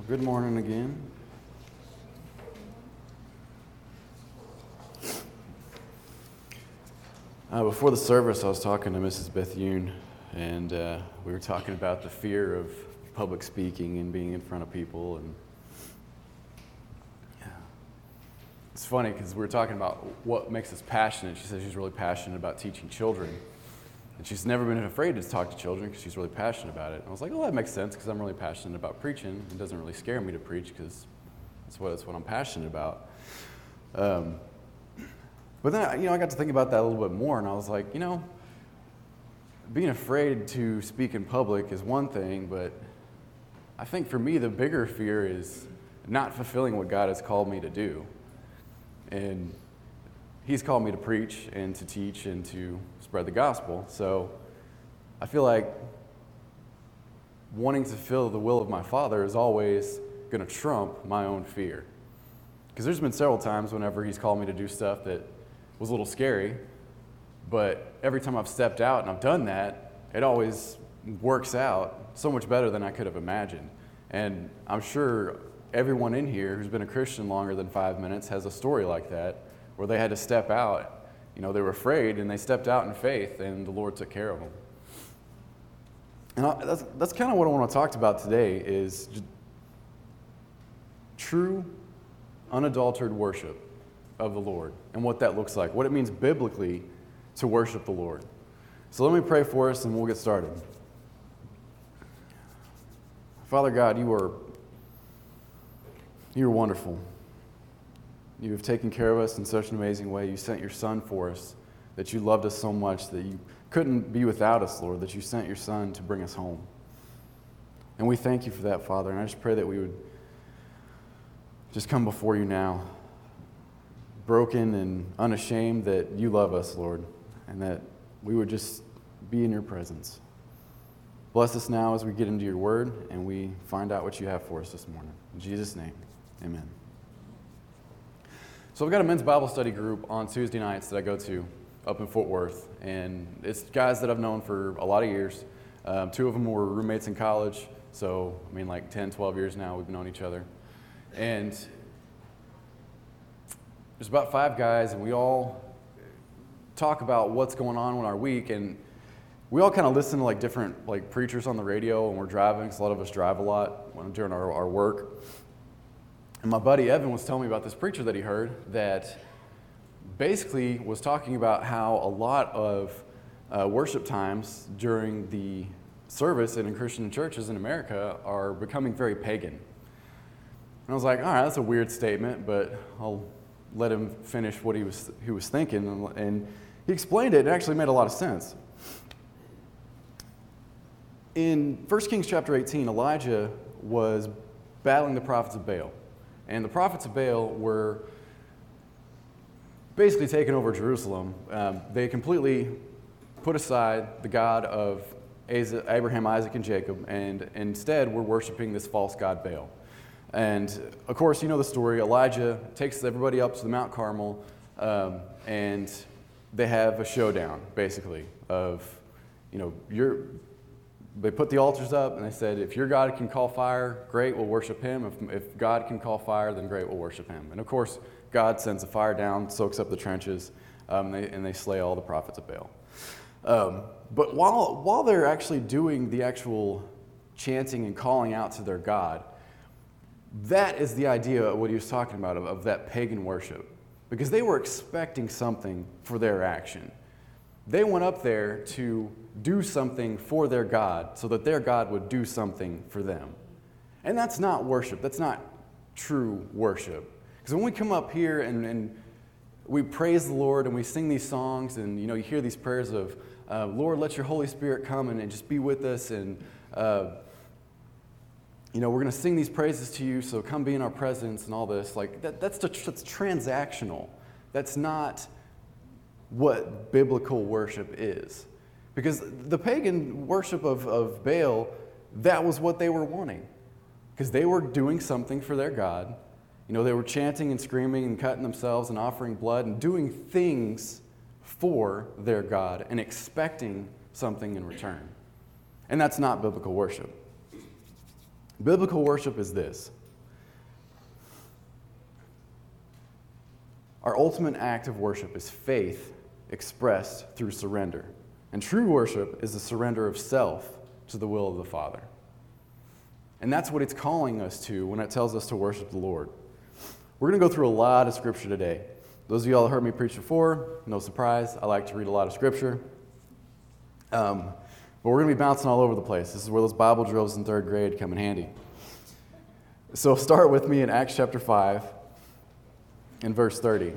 Good morning again. Before the service, I was talking to Mrs. Bethune, and we were talking about the fear of public speaking and being in front of people. And it's funny because we were talking about what makes us passionate. She says she's really passionate about teaching children, and she's never been afraid to talk to children because she's really passionate about it. And I was like, oh, that makes sense because I'm really passionate about preaching. It doesn't really scare me to preach because that's what I'm passionate about. But then, I got to think about that a little bit more, and I was like, being afraid to speak in public is one thing, but I think for me, the bigger fear is not fulfilling what God has called me to do. And He's called me to preach and to teach and to spread the gospel. So I feel like wanting to fulfill the will of my Father is always going to trump my own fear. Because there's been several times whenever He's called me to do stuff that was a little scary, but every time I've stepped out and I've done that, it always works out so much better than I could have imagined. And I'm sure everyone in here who's been a Christian longer than 5 minutes has a story like that, where they had to step out. They were afraid and they stepped out in faith and the Lord took care of them. And that's kind of what I want to talk about today is just true, unadulterated worship of the Lord and what that looks like, what it means biblically to worship the Lord. So let me pray for us and we'll get started. Father God, you are wonderful. You have taken care of us in such an amazing way. You sent your Son for us, that you loved us so much that you couldn't be without us, Lord, that you sent your Son to bring us home. And we thank you for that, Father, and I just pray that we would just come before you now, broken and unashamed that you love us, Lord, and that we would just be in your presence. Bless us now as we get into your word and we find out what you have for us this morning. In Jesus' name, amen. So I've got a men's Bible study group on Tuesday nights that I go to up in Fort Worth, and it's guys that I've known for a lot of years. Two of them were roommates in college, so like 10, 12 years now we've known each other. And there's about 5 guys, and we all talk about what's going on in our week, and we all kind of listen to different preachers on the radio when we're driving, because a lot of us drive a lot during our work. And my buddy Evan was telling me about this preacher that he heard that basically was talking about how a lot of worship times during the service and in Christian churches in America are becoming very pagan. And I was like, all right, that's a weird statement, but I'll let him finish what he was thinking. And he explained it. It actually made a lot of sense. In 1 Kings chapter 18, Elijah was battling the prophets of Baal. And the prophets of Baal were basically taking over Jerusalem. They completely put aside the God of Abraham, Isaac, and Jacob, and instead were worshiping this false god Baal. And of course, you know the story. Elijah takes everybody up to the Mount Carmel, and they have a showdown, basically, of, they put the altars up, and they said, if your God can call fire, great, we'll worship him. If God can call fire, then great, we'll worship him. And of course, God sends a fire down, soaks up the trenches, and they slay all the prophets of Baal. But while they're actually doing the actual chanting and calling out to their God, that is the idea of what he was talking about, of that pagan worship. Because they were expecting something for their action. They went up there to do something for their God so that their God would do something for them. And that's not worship. That's not true worship. Because when we come up here and we praise the Lord and we sing these songs and, you hear these prayers of, Lord, let your Holy Spirit come and just be with us and, we're going to sing these praises to you, so come be in our presence and all this. That's transactional. That's not what biblical worship is. Because the pagan worship of Baal, that was what they were wanting. Because they were doing something for their God. They were chanting and screaming and cutting themselves and offering blood and doing things for their God and expecting something in return. And that's not biblical worship. Biblical worship is this. Our ultimate act of worship is faith expressed through surrender. And true worship is the surrender of self to the will of the Father. And that's what it's calling us to when it tells us to worship the Lord. We're going to go through a lot of Scripture today. Those of you all that heard me preach before, no surprise, I like to read a lot of Scripture. But we're going to be bouncing all over the place. This is where those Bible drills in third grade come in handy. So start with me in Acts chapter 5 and verse 30.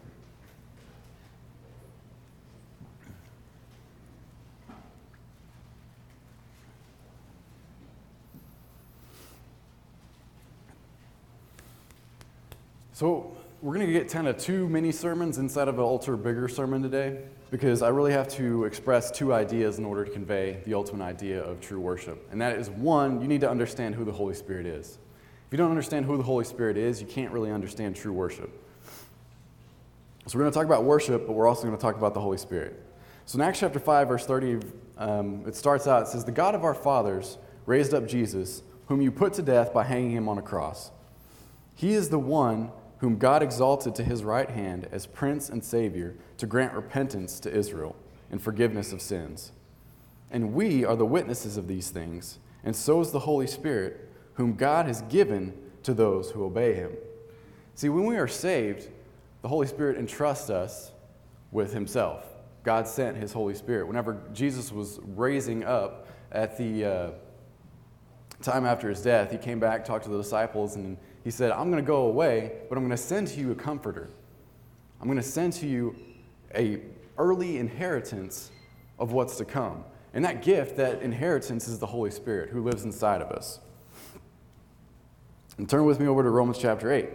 So we're going to get kind of two mini sermons inside of an ultra bigger sermon today, because I really have to express two ideas in order to convey the ultimate idea of true worship. And that is, one, you need to understand who the Holy Spirit is. If you don't understand who the Holy Spirit is, you can't really understand true worship. So we're going to talk about worship, but we're also going to talk about the Holy Spirit. So in Acts chapter 5, verse 30, it starts out, it says, "The God of our fathers raised up Jesus, whom you put to death by hanging him on a cross. He is the one whom God exalted to his right hand as Prince and Savior to grant repentance to Israel and forgiveness of sins. And we are the witnesses of these things, and so is the Holy Spirit, whom God has given to those who obey him." See, when we are saved, the Holy Spirit entrusts us with himself. God sent his Holy Spirit. Whenever Jesus was raising up at the time after his death, he came back, talked to the disciples, and he said, "I'm going to go away, but I'm going to send to you a comforter. I'm going to send to you an early inheritance of what's to come." And that gift, that inheritance, is the Holy Spirit who lives inside of us. And turn with me over to Romans chapter 8.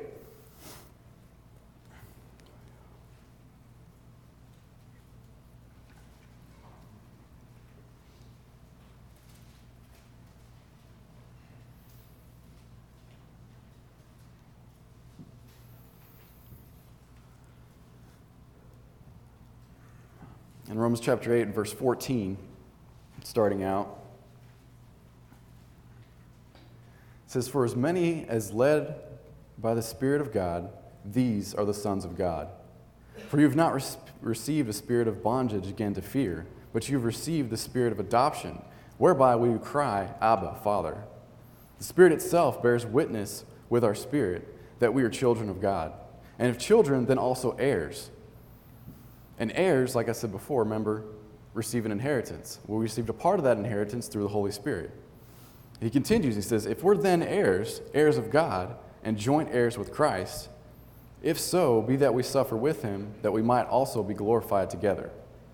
In Romans chapter 8 and verse 14, starting out, it says, "For as many as led by the Spirit of God, these are the sons of God. For you have not received a spirit of bondage again to fear, but you have received the spirit of adoption, whereby we cry, Abba, Father. The Spirit itself bears witness with our spirit that we are children of God. And if children, then also heirs. And heirs, like I said before, remember, receive an inheritance. We received a part of that inheritance through the Holy Spirit." He continues, he says, "If we're then heirs, heirs of God, and joint heirs with Christ, if so, be that we suffer with him, that we might also be glorified together."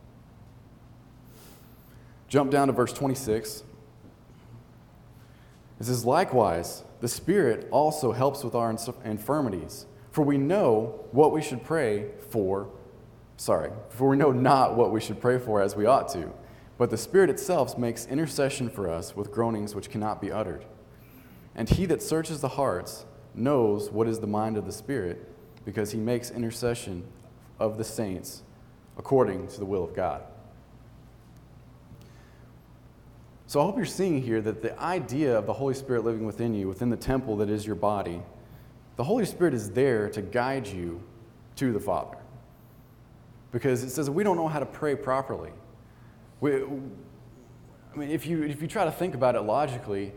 Jump down to verse 26. It says, "Likewise, the Spirit also helps with our infirmities, for we know what we should pray for. For we know not what we should pray for as we ought to, but the Spirit itself makes intercession for us with groanings which cannot be uttered. And he that searches the hearts knows what is the mind of the Spirit, because he makes intercession of the saints according to the will of God." So I hope you're seeing here that the idea of the Holy Spirit living within you, within the temple that is your body, the Holy Spirit is there to guide you to the Father. Because it says we don't know how to pray properly. If you try to think about it logically,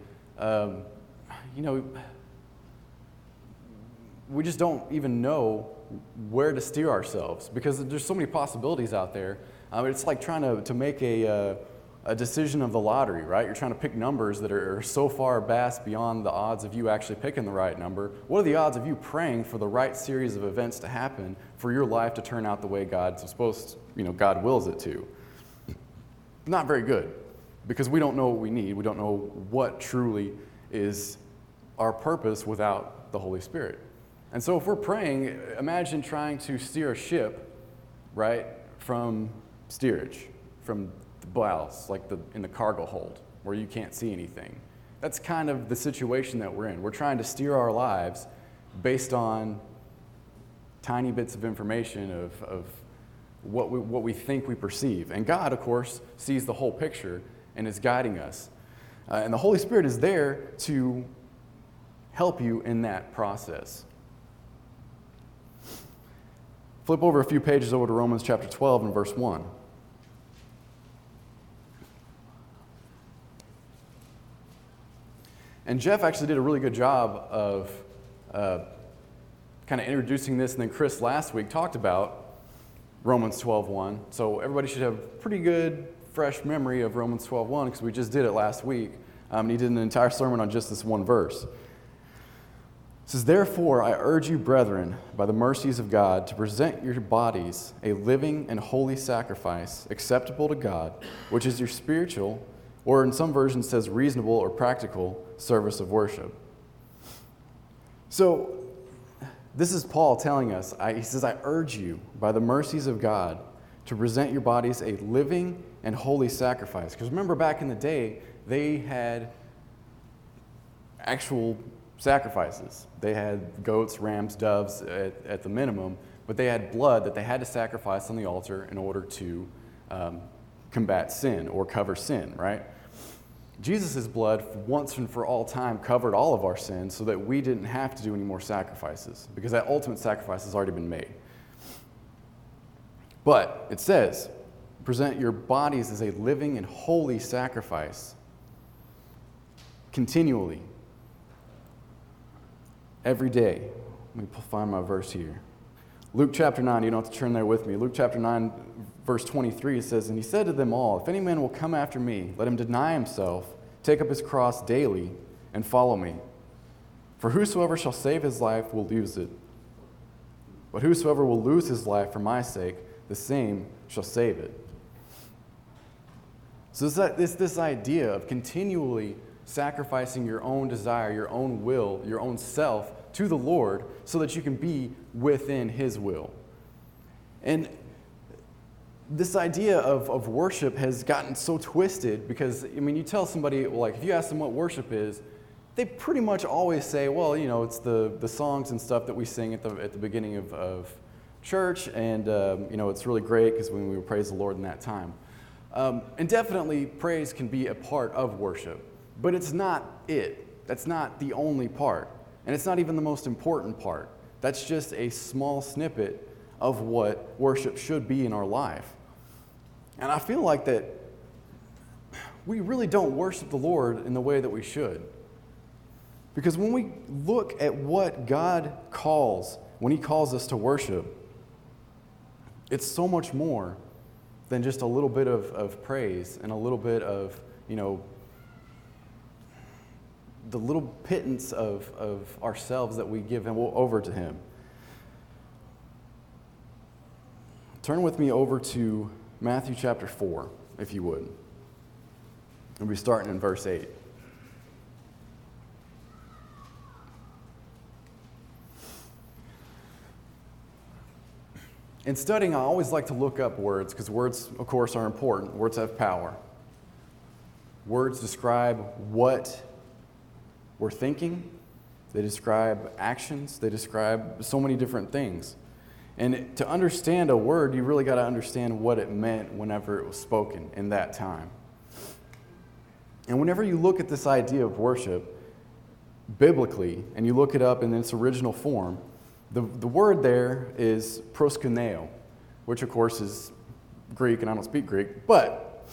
we just don't even know where to steer ourselves, because there's so many possibilities out there. It's like trying to make a decision of the lottery, right? You're trying to pick numbers that are so far vast beyond the odds of you actually picking the right number. What are the odds of you praying for the right series of events to happen for your life to turn out the way God wills it to? Not very good, because we don't know what we need. We don't know what truly is our purpose without the Holy Spirit. And so if we're praying, imagine trying to steer a ship, right, from steerage, from the bows, like in the cargo hold, where you can't see anything. That's kind of the situation that we're in. We're trying to steer our lives based on tiny bits of information of what we think we perceive. And God, of course, sees the whole picture and is guiding us. And the Holy Spirit is there to help you in that process. Flip over a few pages over to Romans chapter 12 and verse 1. And Jeff actually did a really good job of kind of introducing this, and then Chris last week talked about Romans 12:1. So everybody should have a pretty good, fresh memory of Romans 12:1 because we just did it last week. And he did an entire sermon on just this one verse. It says, "Therefore I urge you, brethren, by the mercies of God, to present your bodies a living and holy sacrifice, acceptable to God, which is your spiritual," or in some versions it says reasonable or practical, service of worship. So this is Paul telling us, he says, "I urge you, by the mercies of God, to present your bodies a living and holy sacrifice." Because remember, back in the day, they had actual sacrifices. They had goats, rams, doves at the minimum, but they had blood that they had to sacrifice on the altar in order to combat sin or cover sin, right? Jesus' blood, once and for all time, covered all of our sins so that we didn't have to do any more sacrifices because that ultimate sacrifice has already been made. But it says, present your bodies as a living and holy sacrifice continually, every day. Let me find my verse here. Luke chapter 9, you don't have to turn there with me. Luke chapter 9, verse 23 says, "And he said to them all, if any man will come after me, let him deny himself, take up his cross daily, and follow me. For whosoever shall save his life will lose it. But whosoever will lose his life for my sake, the same shall save it." So it's this idea of continually sacrificing your own desire, your own will, your own self to the Lord so that you can be within His will. And this idea of worship has gotten so twisted because, I mean, you tell somebody, like, if you ask them what worship is, they pretty much always say, well, you know, it's the songs and stuff that we sing at the beginning of church, and, you know, it's really great because when we praise the Lord in that time. And definitely praise can be a part of worship, but it's not it. That's not the only part. And it's not even the most important part. That's just a small snippet of what worship should be in our life. And I feel like that we really don't worship the Lord in the way that we should. Because when we look at what God calls, when He calls us to worship, it's so much more than just a little bit of praise and a little bit of, you know, the little pittance of ourselves that we give over to Him. Turn with me over to Matthew chapter 4, if you would. We'll be starting in verse 8. In studying, I always like to look up words because words, of course, are important. Words have power. Words describe what we're thinking. They describe actions. They describe so many different things. And to understand a word, you really got to understand what it meant whenever it was spoken in that time. And whenever you look at this idea of worship biblically, and you look it up in its original form, the word there is proskuneo, which of course is Greek, and I don't speak Greek, but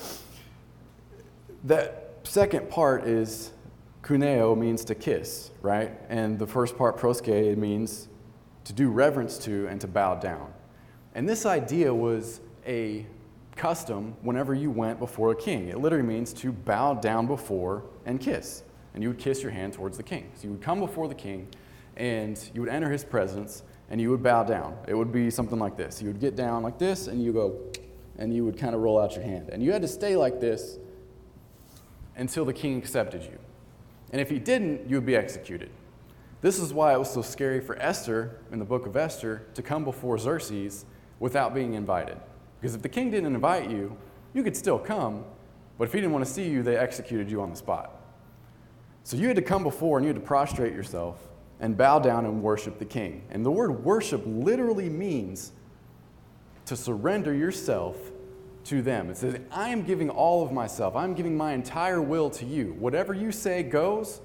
that second part is kuneo, means to kiss, right? And the first part, proske, means to do reverence to and to bow down. And this idea was a custom whenever you went before a king. It literally means to bow down before and kiss. And you would kiss your hand towards the king. So you would come before the king, and you would enter his presence, and you would bow down. It would be something like this. You would get down like this, and you go, and you would kind of roll out your hand. And you had to stay like this until the king accepted you. And if he didn't, you would be executed. This is why it was so scary for Esther, in the book of Esther, to come before Xerxes without being invited. Because if the king didn't invite you, you could still come, but if he didn't want to see you, they executed you on the spot. So you had to come before, and you had to prostrate yourself and bow down and worship the king. And the word worship literally means to surrender yourself to them. It says, I am giving all of myself. I'm giving my entire will to you. Whatever you say goes.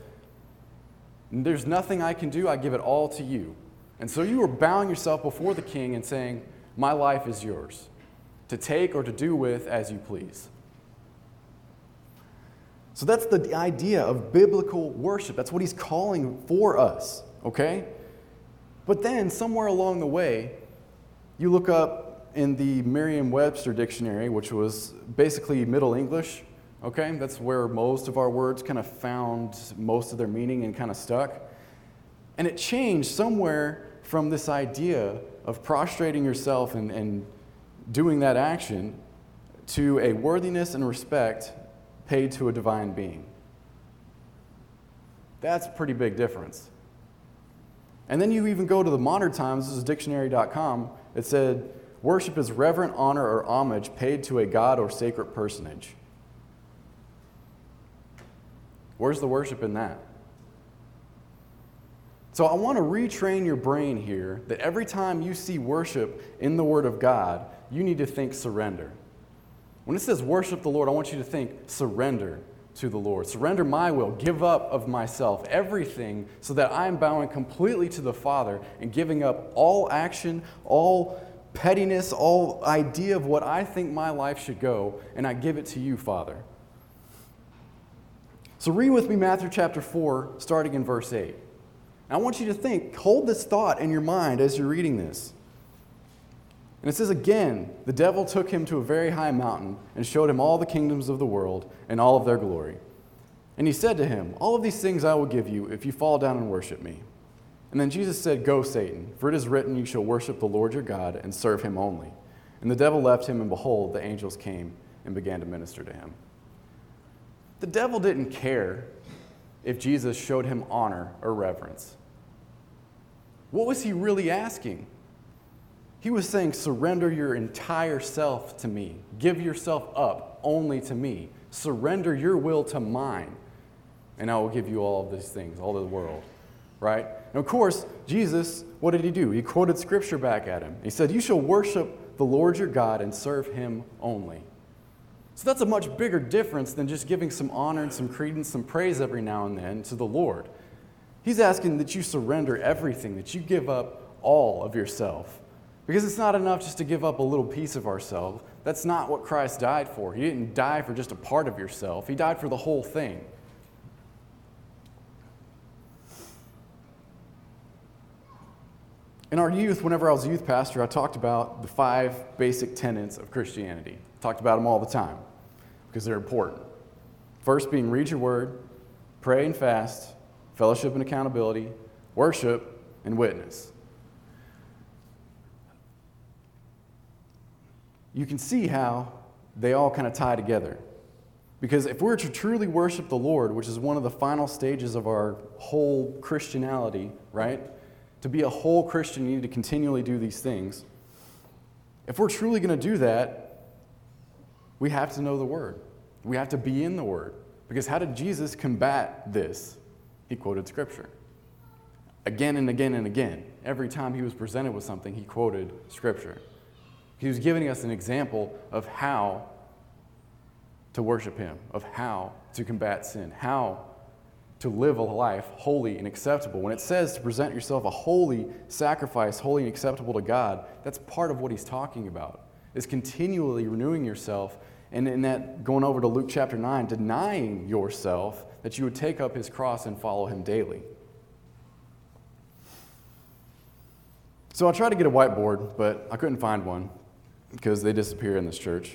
There's nothing I can do. I give it all to you. And so you are bowing yourself before the king and saying, My life is yours, to take or to do with as you please. So that's the idea of biblical worship. That's what he's calling for us, okay? But then, somewhere along the way, you look up in the Merriam-Webster dictionary, which was basically Middle English, okay? That's where most of our words kind of found most of their meaning and kind of stuck. And it changed somewhere from this idea of prostrating yourself and doing that action to a worthiness and respect paid to a divine being. That's a pretty big difference. And then you even go to the modern times, this is dictionary.com, it said, worship is reverent honor or homage paid to a god or sacred personage. Where's the worship in that? So I want to retrain your brain here that every time you see worship in the Word of God, you need to think surrender. When it says worship the Lord, I want you to think surrender to the Lord. Surrender my will, give up of myself, everything, so that I am bowing completely to the Father and giving up all action, all pettiness, all idea of what I think my life should go, and I give it to you, Father. So read with me Matthew chapter 4, starting in verse 8. I want you to think, hold this thought in your mind as you're reading this. And it says, again, the devil took him to a very high mountain and showed him all the kingdoms of the world and all of their glory. And he said to him, all of these things I will give you if you fall down and worship me. And then Jesus said, go, Satan, for it is written, you shall worship the Lord your God and serve him only. And the devil left him, and behold, the angels came and began to minister to him. The devil didn't care if Jesus showed him honor or reverence. What was he really asking? He was saying, surrender your entire self to me. Give yourself up only to me. Surrender your will to mine, and I will give you all of these things, all of the world. Right? And of course, Jesus, what did he do? He quoted Scripture back at him. He said, you shall worship the Lord your God and serve him only. So that's a much bigger difference than just giving some honor and some credence, some praise every now and then to the Lord. He's asking that you surrender everything, that you give up all of yourself. Because it's not enough just to give up a little piece of ourselves. That's not what Christ died for. He didn't die for just a part of yourself. He died for the whole thing. In our youth, whenever I was a youth pastor, I talked about the 5 basic tenets of Christianity. I talked about them all the time because they're important. First being read your word, pray and fast, fellowship and accountability, worship, and witness. You can see how they all kind of tie together. Because if we're to truly worship the Lord, which is one of the final stages of our whole Christianity, right? To be a whole Christian, you need to continually do these things. If we're truly going to do that, we have to know the Word. We have to be in the Word. Because how did Jesus combat this? He quoted Scripture. Again and again and again. Every time he was presented with something, he quoted Scripture. He was giving us an example of how to worship him, of how to combat sin, how to live a life holy and acceptable. When it says to present yourself a holy sacrifice, holy and acceptable to God, that's part of what he's talking about, is continually renewing yourself, and in that, going over to Luke chapter 9, denying yourself, that you would take up his cross and follow him daily. So I tried to get a whiteboard, but I couldn't find one, because they disappear in this church.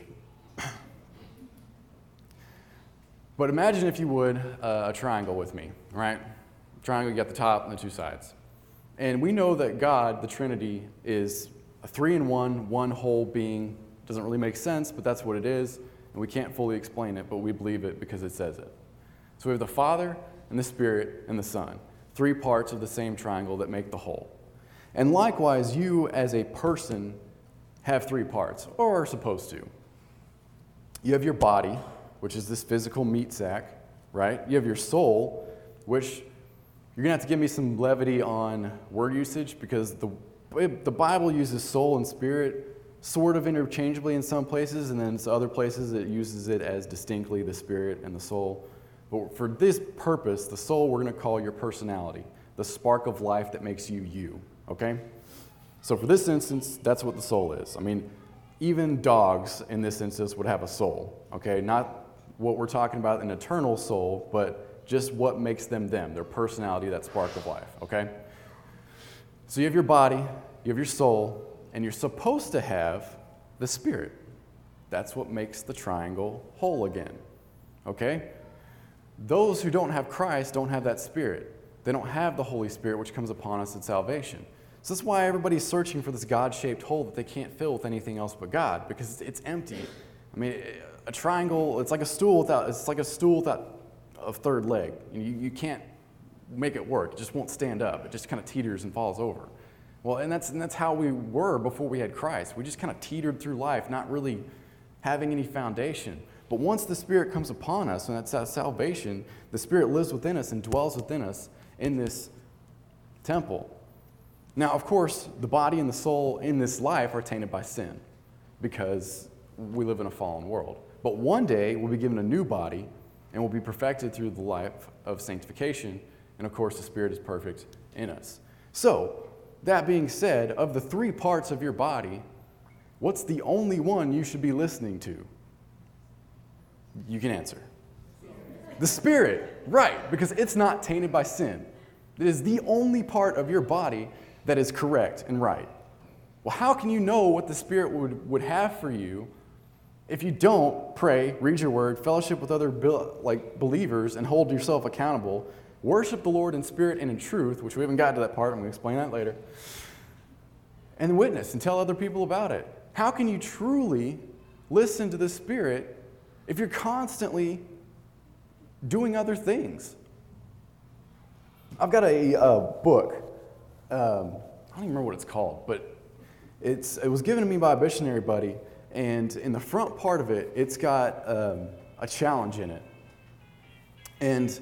But imagine, if you would, a triangle with me, right? Triangle, you got the top and the 2 sides. And we know that God, the Trinity, is a 3-in-1, one whole being. Doesn't really make sense, but that's what it is. And we can't fully explain it, but we believe it because it says it. So we have the Father and the Spirit and the Son. 3 parts of the same triangle that make the whole. And likewise, you as a person have 3 parts, or are supposed to. You have your body, which is this physical meat sack, right? You have your soul, which you're going to have to give me some levity on word usage, because the Bible uses soul and spirit sort of interchangeably in some places, and then in other places it uses it as distinctly the spirit and the soul. But for this purpose, the soul we're going to call your personality, the spark of life that makes you you, okay? So for this instance, that's what the soul is. I mean, even dogs in this instance would have a soul, okay? Not what we're talking about, an eternal soul, but just what makes them them, their personality, that spark of life, okay? So you have your body, you have your soul, and you're supposed to have the spirit. That's what makes the triangle whole again, okay? Those who don't have Christ don't have that spirit. They don't have the Holy Spirit, which comes upon us at salvation. So that's why everybody's searching for this God-shaped hole that they can't fill with anything else but God, because it's empty. I mean, a triangle, it's like a stool without a third leg. You can't make it work. It just won't stand up. It just kind of teeters and falls over. Well, and that's how we were before we had Christ. We just kind of teetered through life, not really having any foundation. But once the Spirit comes upon us, and that's our salvation, the Spirit lives within us and dwells within us in this temple. Now, of course, the body and the soul in this life are tainted by sin because we live in a fallen world. But one day, we'll be given a new body and we'll be perfected through the life of sanctification. And of course, the Spirit is perfect in us. So, that being said, of the three parts of your body, what's the only one you should be listening to? You can answer. The Spirit, right, because it's not tainted by sin. It is the only part of your body that is correct and right. Well, how can you know what the Spirit would have for you if you don't pray, read your word, fellowship with other believers, and hold yourself accountable, worship the Lord in spirit and in truth, which we haven't gotten to that part, I'm going to explain that later, and witness and tell other people about it? How can you truly listen to the Spirit if you're constantly doing other things? I've got a book. I don't even remember what it's called, but it was given to me by a missionary buddy, and in the front part of it, it's got a challenge in it. And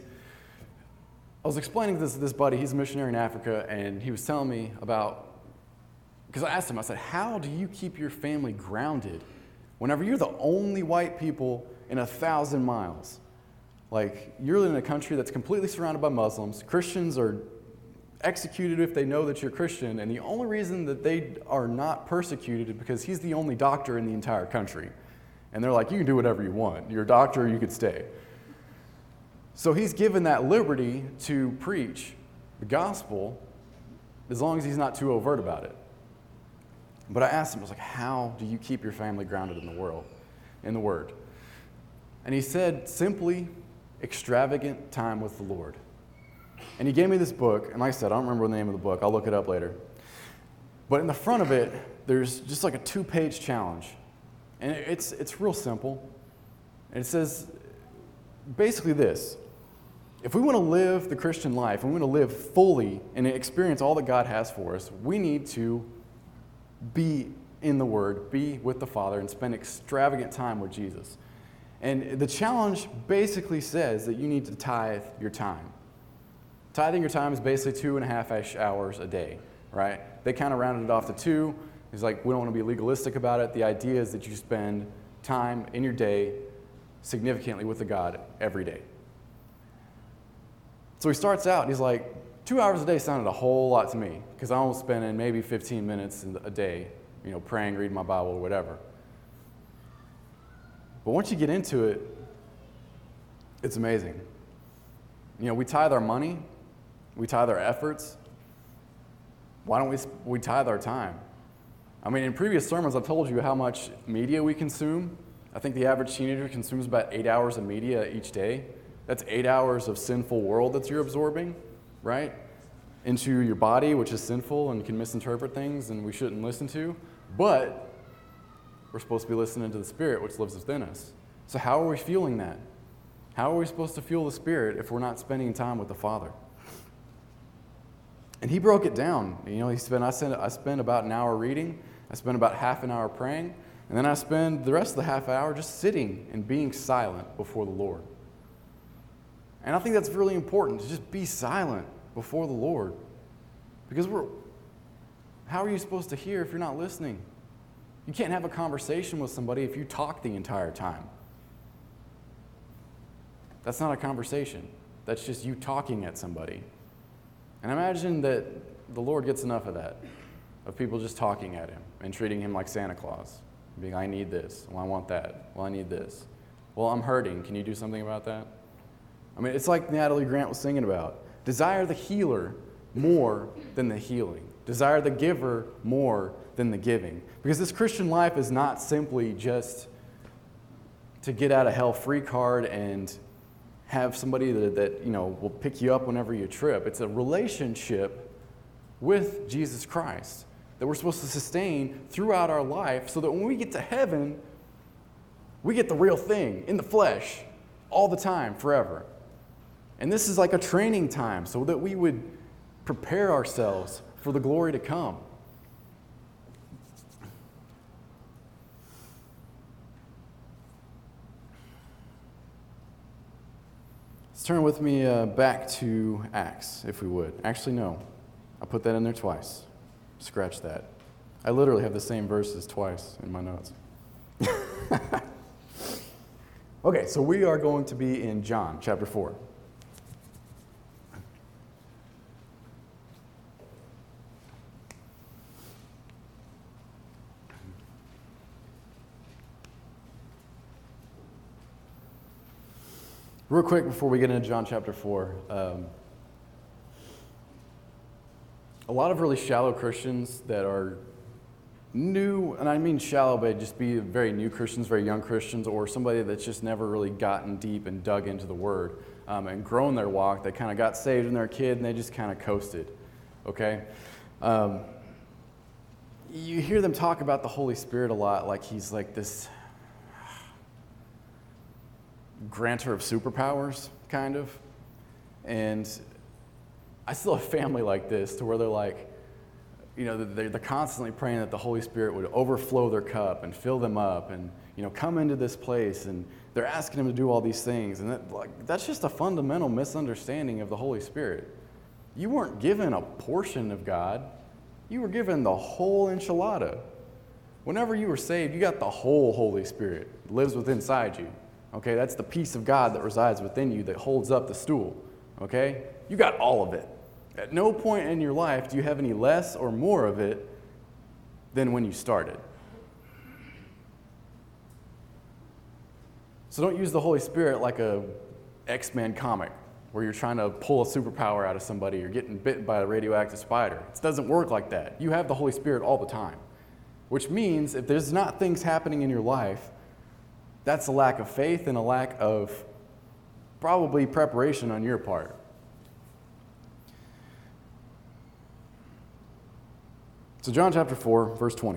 I was explaining this to this buddy. He's a missionary in Africa, and he was telling me about, because I asked him, I said, how do you keep your family grounded whenever you're the only white people in 1,000 miles? Like, you're in a country that's completely surrounded by Muslims. Christians are executed if they know that you're Christian, and the only reason that they are not persecuted is because he's the only doctor in the entire country. And they're like, you can do whatever you want. You're a doctor, you could stay. So he's given that liberty to preach the gospel as long as he's not too overt about it. But I asked him, I was like, how do you keep your family grounded in the world, in the Word? And he said, simply, extravagant time with the Lord. And he gave me this book, and like I said, I don't remember the name of the book. I'll look it up later. But in the front of it, there's just like a 2-page challenge. And it's real simple. And it says basically this: if we want to live the Christian life, and we want to live fully and experience all that God has for us, we need to be in the Word, be with the Father, and spend extravagant time with Jesus. And the challenge basically says that you need to tithe your time. Tithing your time is basically 2.5 hours a day, right? They kind of rounded it off to 2. He's like, we don't want to be legalistic about it. The idea is that you spend time in your day significantly with the God every day. So he starts out, and he's like, 2 hours a day sounded a whole lot to me, because I was spending maybe 15 minutes a day, praying, reading my Bible, or whatever. But once you get into it, it's amazing. We tithe our money, we tithe our efforts. Why don't we tithe our time? I mean, in previous sermons, I've told you how much media we consume. I think the average teenager consumes about 8 hours of media each day. That's 8 hours of sinful world that you're absorbing, right? Into your body, which is sinful and can misinterpret things and we shouldn't listen to. But we're supposed to be listening to the Spirit, which lives within us. So how are we feeling that? How are we supposed to feel the Spirit if we're not spending time with the Father? And he broke it down. I spend about an hour reading, I spend about half an hour praying, and then I spend the rest of the half hour just sitting and being silent before the Lord. And I think that's really important, to just be silent before the Lord. Because how are you supposed to hear if you're not listening? You can't have a conversation with somebody if you talk the entire time. That's not a conversation. That's just you talking at somebody. And imagine that the Lord gets enough of that. of people just talking at him and treating him like Santa Claus. Being, I need this. Well, I want that. Well, I need this. Well, I'm hurting. Can you do something about that? I mean, it's like Natalie Grant was singing about. Desire the healer more than the healing. Desire the giver more than the giving. Because this Christian life is not simply just to get out of hell free card and have somebody that will pick you up whenever you trip. It's a relationship with Jesus Christ that we're supposed to sustain throughout our life so that when we get to heaven, we get the real thing in the flesh all the time, forever. And this is like a training time so that we would prepare ourselves for the glory to come. Let's turn with me back to Acts, if we would. Actually, no. I put that in there twice. Scratch that. I literally have the same verses twice in my notes. Okay, so we are going to be in John chapter 4. Real quick before we get into John chapter 4, a lot of really shallow Christians that are new, and I mean shallow, but just be very new Christians, very young Christians, or somebody that's just never really gotten deep and dug into the Word and grown their walk. They kind of got saved when they were a kid and they just kind of coasted, okay? You hear them talk about the Holy Spirit a lot like he's like this grantor of superpowers, kind of. And I still have family like this to where they're like, they're constantly praying that the Holy Spirit would overflow their cup and fill them up and, come into this place. And they're asking him to do all these things. And that's just a fundamental misunderstanding of the Holy Spirit. You weren't given a portion of God. You were given the whole enchilada. Whenever you were saved, you got the whole Holy Spirit. It lives within inside you. Okay, that's the peace of God that resides within you that holds up the stool. Okay? You got all of it. At no point in your life do you have any less or more of it than when you started. So don't use the Holy Spirit like a X-Men comic where you're trying to pull a superpower out of somebody or getting bitten by a radioactive spider. It doesn't work like that. You have the Holy Spirit all the time, which means if there's not things happening in your life, that's a lack of faith and a lack of probably preparation on your part. So John chapter 4, verse 20.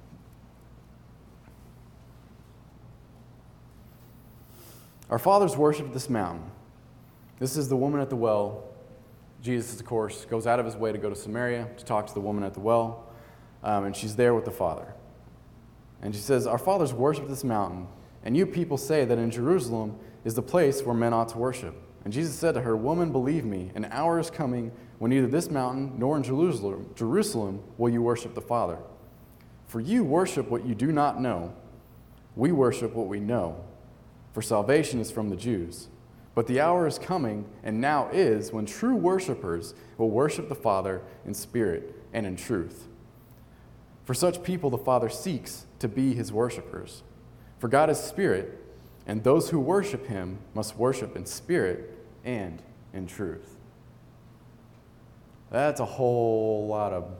Our fathers worshipped this mountain. This is the woman at the well. Jesus, of course, goes out of his way to go to Samaria to talk to the woman at the well, and she's there with the Father. And she says, our fathers worshipped this mountain, and you people say that in Jerusalem is the place where men ought to worship. And Jesus said to her, woman, believe me, an hour is coming when neither this mountain nor in Jerusalem will you worship the Father. For you worship what you do not know. We worship what we know. For salvation is from the Jews. But the hour is coming, and now is, when true worshipers will worship the Father in spirit and in truth. For such people the Father seeks to be his worshipers. For God is spirit, and those who worship him must worship in spirit and in truth. That's a whole lot of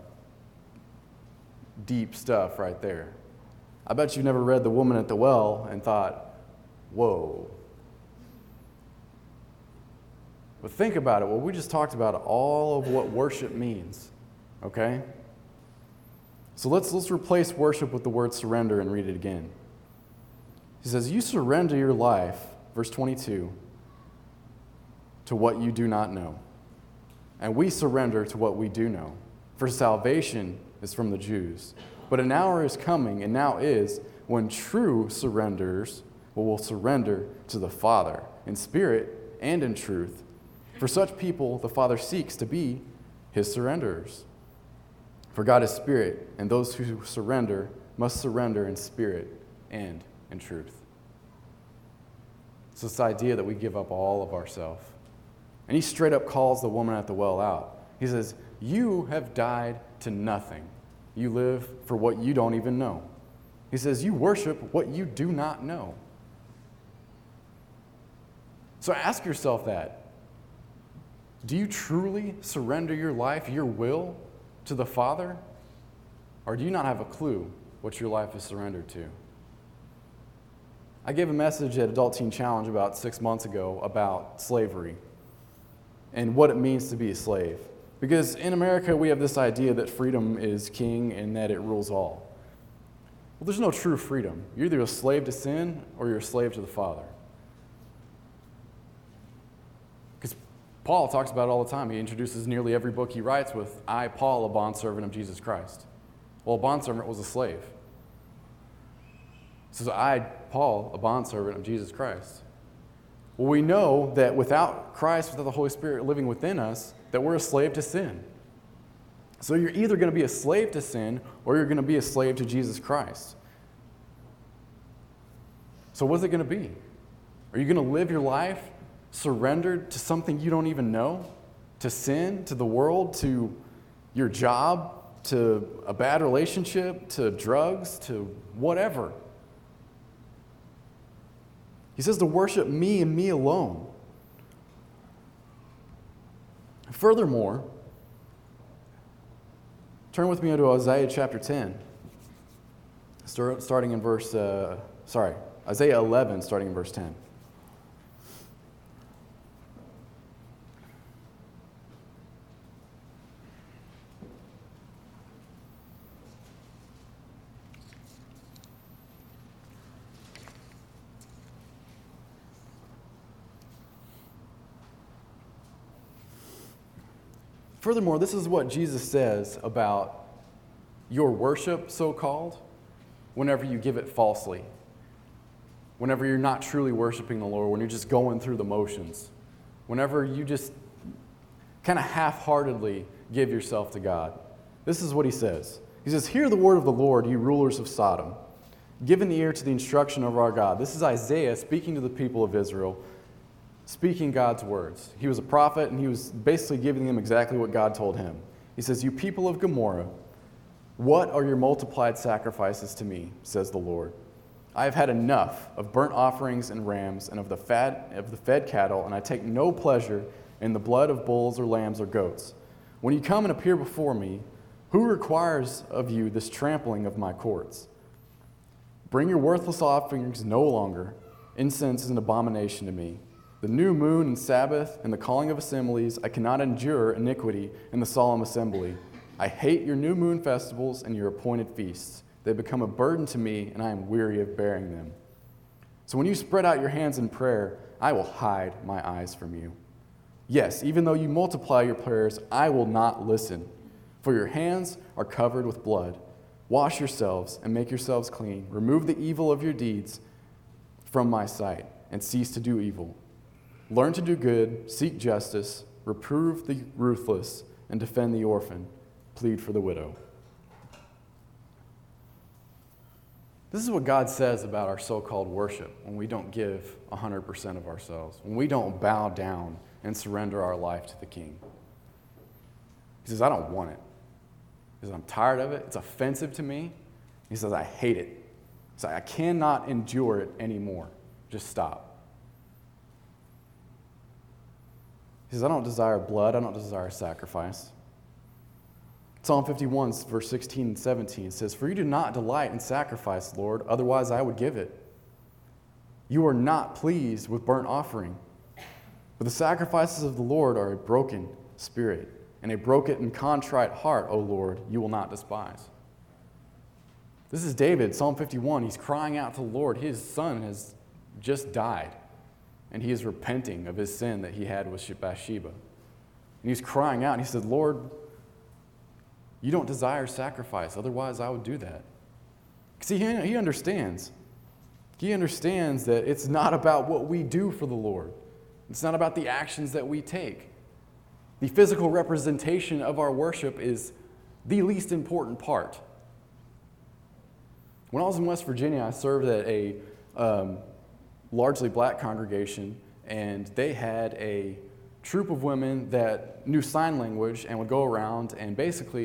deep stuff right there. I bet you've never read The Woman at the Well and thought, whoa. But think about it. Well, we just talked about all of what worship means, okay? So let's replace worship with the word surrender and read it again. He says, you surrender your life, verse 22, to what you do not know. And we surrender to what we do know. For salvation is from the Jews. But an hour is coming, and now is, when true surrenders will surrender to the Father in spirit and in truth. For such people, the Father seeks to be his surrenderers. For God is spirit, and those who surrender must surrender in spirit and in truth. It's this idea that we give up all of ourselves. And he straight up calls the woman at the well out. He says, you have died to nothing. you live for what you don't even know. He says, you worship what you do not know. So ask yourself that. Do you truly surrender your life, your will, to the Father? Or do you not have a clue what your life is surrendered to? I gave a message at Adult Teen Challenge about 6 months ago about slavery and what it means to be a slave. Because in America, we have this idea that freedom is king and that it rules all. Well, there's no true freedom. You're either a slave to sin or you're a slave to the Father. Because Paul talks about it all the time. He introduces nearly every book he writes with, I, Paul, a bondservant of Jesus Christ. Well, a bondservant was a slave. He says, I, Paul, a bondservant of Jesus Christ. Well, we know that without Christ, without the Holy Spirit living within us, that we're a slave to sin. So you're either going to be a slave to sin or you're going to be a slave to Jesus Christ. So what's it going to be? Are you going to live your life surrendered to something you don't even know? To sin, to the world, to your job, to a bad relationship, to drugs, to whatever? He says to worship me and me alone. Furthermore, turn with me to Isaiah chapter 10, starting in verse, Isaiah 11, starting in verse 10. Furthermore, this is what Jesus says about your worship, so-called, whenever you give it falsely. Whenever you're not truly worshiping the Lord, when you're just going through the motions. Whenever you just kind of half-heartedly give yourself to God. This is what he says. He says, hear the word of the Lord, you rulers of Sodom. Give an ear to the instruction of our God. This is Isaiah speaking to the people of Israel, speaking God's words. He was a prophet, and he was basically giving them exactly what God told him. He says, you people of Gomorrah, what are your multiplied sacrifices to me, says the Lord. I have had enough of burnt offerings and rams and of the fed cattle, and I take no pleasure in the blood of bulls or lambs or goats. When you come and appear before me, who requires of you this trampling of my courts? Bring your worthless offerings no longer. Incense is an abomination to me. The new moon and Sabbath and the calling of assemblies, I cannot endure iniquity in the solemn assembly. I hate your new moon festivals and your appointed feasts. They become a burden to me, and I am weary of bearing them. So when you spread out your hands in prayer, I will hide my eyes from you. Yes, even though you multiply your prayers, I will not listen. For your hands are covered with blood. Wash yourselves and make yourselves clean. Remove the evil of your deeds from my sight, and cease to do evil. Learn to do good, seek justice, reprove the ruthless, and defend the orphan. Plead for the widow. This is what God says about our so-called worship when we don't give 100% of ourselves, when we don't bow down and surrender our life to the King. He says, I don't want it. He says, I'm tired of it. It's offensive to me. He says, I hate it. He says, I cannot endure it anymore. Just stop. He says, I don't desire blood. I don't desire sacrifice. Psalm 51, verse 16 and 17 says, for you do not delight in sacrifice, Lord, otherwise I would give it. You are not pleased with burnt offering. But the sacrifices of the Lord are a broken spirit, and a broken and contrite heart, O Lord, you will not despise. This is David, Psalm 51. He's crying out to the Lord. His son has just died, and he is repenting of his sin that he had with Bathsheba. And he's crying out, and he said, Lord, you don't desire sacrifice, otherwise I would do that. See, he understands. He understands that it's not about what we do for the Lord. It's not about the actions that we take. The physical representation of our worship is the least important part. When I was in West Virginia, I served at a largely black congregation, and they had a troop of women that knew sign language and would go around and basically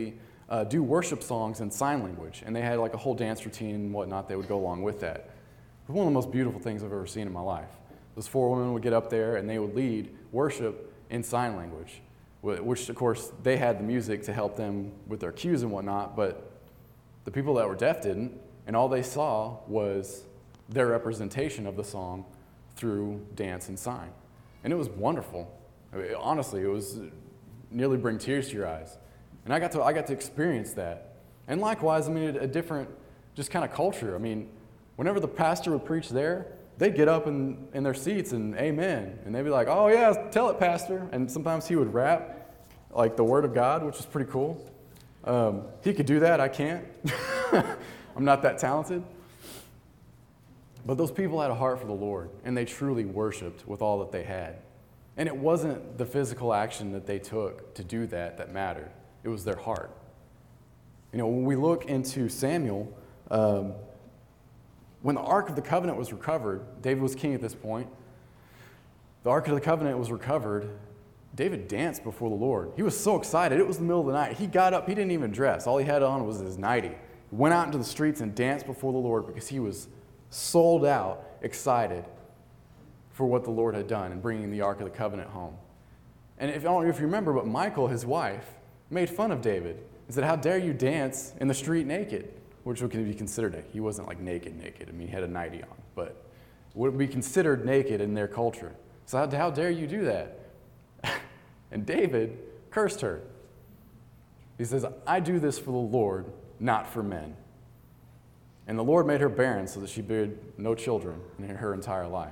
do worship songs in sign language, and they had like a whole dance routine and whatnot that would go along with that. It was one of the most beautiful things I've ever seen in my life. Those 4 women would get up there and they would lead worship in sign language, which of course they had the music to help them with their cues and whatnot, but the people that were deaf didn't, and all they saw was their representation of the song through dance and sign. And it was wonderful. I mean, honestly, it was nearly bring tears to your eyes. And I got to experience that. And likewise, I mean, a different just kind of culture. I mean, whenever the pastor would preach there, they'd get up in their seats and amen. And they'd be like, oh yeah, tell it, pastor. And sometimes he would rap like the word of God, which is pretty cool. He could do that, I can't. I'm not that talented. But those people had a heart for the Lord, and they truly worshiped with all that they had. And it wasn't the physical action that they took to do that mattered. It was their heart. You know, when we look into Samuel, when the Ark of the Covenant was recovered, David was king at this point. The Ark of the Covenant was recovered. David danced before the Lord. He was so excited. It was the middle of the night. He got up. He didn't even dress. All he had on was his nightie. He went out into the streets and danced before the Lord because he was sold out, excited for what the Lord had done in bringing the Ark of the Covenant home. And I don't know if you remember, but Michal, his wife, made fun of David and said, how dare you dance in the street naked? Which would be considered, he wasn't like naked. I mean, he had a nightie on, but would be considered naked in their culture. So how dare you do that? And David cursed her. He says, I do this for the Lord, not for men. And the Lord made her barren so that she bare no children in her entire life.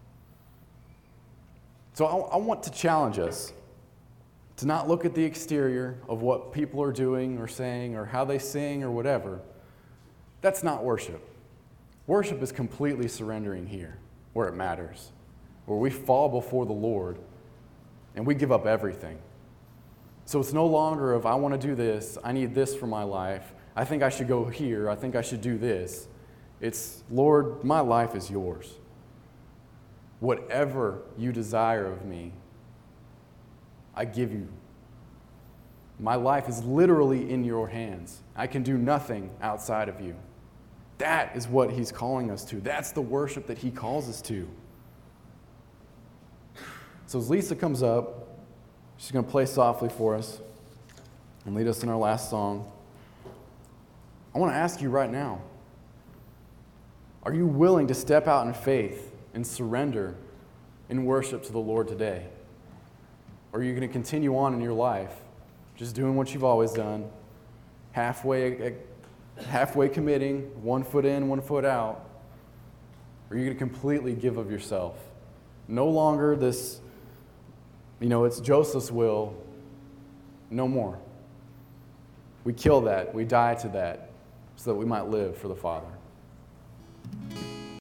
So I want to challenge us to not look at the exterior of what people are doing or saying or how they sing or whatever. That's not worship. Worship is completely surrendering here, where it matters, where we fall before the Lord and we give up everything. So it's no longer of, I want to do this, I need this for my life, I think I should go here, I think I should do this. It's, Lord, my life is yours. Whatever you desire of me, I give you. My life is literally in your hands. I can do nothing outside of you. That is what he's calling us to. That's the worship that he calls us to. So as Lisa comes up, she's going to play softly for us and lead us in our last song. I want to ask you right now, are you willing to step out in faith and surrender in worship to the Lord today? Or are you going to continue on in your life just doing what you've always done, halfway committing, 1 foot in, 1 foot out? Or are you going to completely give of yourself? No longer this, it's Joseph's will, no more. We kill that, we die to that, so that we might live for the Father.